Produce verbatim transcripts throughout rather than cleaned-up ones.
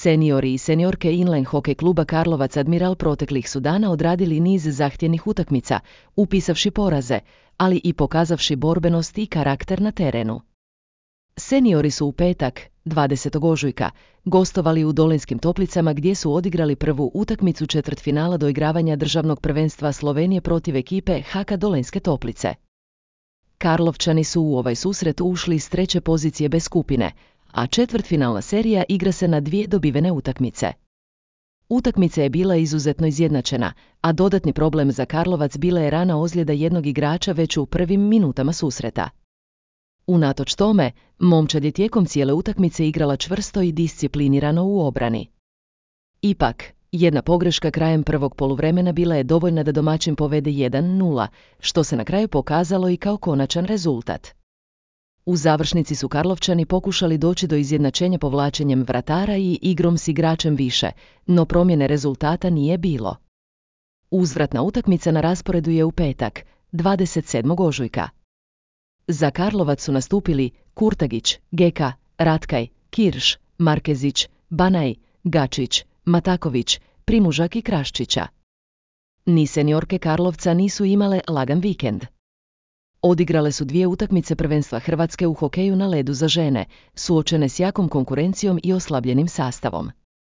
Seniori i seniorke Inline hokej kluba Karlovac Admiral proteklih su dana odradili niz zahtjevnih utakmica, upisavši poraze, ali i pokazavši borbenost i karakter na terenu. Seniori su u petak, dvadesetog ožujka, gostovali u Dolenjskim Toplicama gdje su odigrali prvu utakmicu četvrtfinala doigravanja državnog prvenstva Slovenije protiv ekipe H K Dolenjske Toplice. Karlovčani su u ovaj susret ušli s treće pozicije B skupine, a četvrtfinalna serija igra se na dvije dobivene utakmice. Utakmica je bila izuzetno izjednačena, a dodatni problem za Karlovac bila je rana ozljeda jednog igrača već u prvim minutama susreta. Unatoč tome, momčad je tijekom cijele utakmice igrala čvrsto i disciplinirano u obrani. Ipak, jedna pogreška krajem prvog poluvremena bila je dovoljna da domaćin povede jedan nula, što se na kraju pokazalo i kao konačan rezultat. U završnici su Karlovčani pokušali doći do izjednačenja povlačenjem vratara i igrom s igračem više, no promjene rezultata nije bilo. Uzvratna utakmica na rasporedu je u petak, dvadeset sedmog ožujka. Za Karlovac su nastupili Kurtagić, Geka, Ratkaj, Kirš, Markezić, Banaj, Gačić, Mataković, Primužak i Kraščića. Ni seniorke Karlovca nisu imale lagan vikend. Odigrale su dvije utakmice prvenstva Hrvatske u hokeju na ledu za žene, suočene s jakom konkurencijom i oslabljenim sastavom.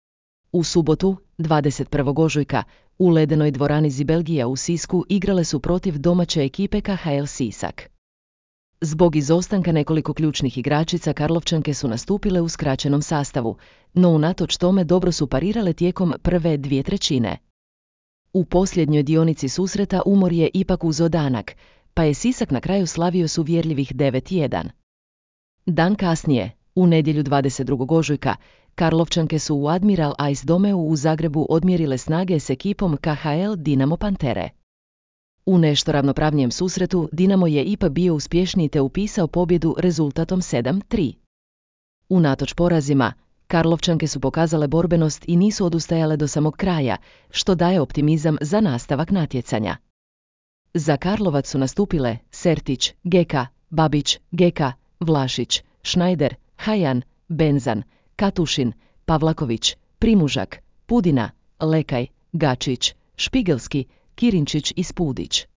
U subotu, dvadeset prvog ožujka, u ledenoj dvorani Zibelgija u Sisku igrale su protiv domaće ekipe K H L Sisak. Zbog izostanka nekoliko ključnih igračica Karlovčanke su nastupile u skraćenom sastavu, no unatoč tome dobro su parirale tijekom prve dvije trećine. U posljednjoj dionici susreta umor je ipak uzeo danak, pa je Sisak na kraju slavio s uvjerljivih devet jedan. Dan kasnije, u nedjelju dvadeset drugog ožujka, Karlovčanke su u Admiral Ice Domeu u Zagrebu odmjerile snage s ekipom K H L Dinamo Pantere. U nešto ravnopravnijem susretu Dinamo je ipak bio uspješniji te upisao pobjedu rezultatom sedam tri. Unatoč porazima, Karlovčanke su pokazale borbenost i nisu odustajale do samog kraja, što daje optimizam za nastavak natjecanja. Za Karlovac su nastupile Sertić, Geka, Babić, Geka, Vlašić, Šnajder, Hajan, Benzan, Katušin, Pavlaković, Primužak, Pudina, Lekaj, Gačić, Špigelski, Kirinčić i Spudić.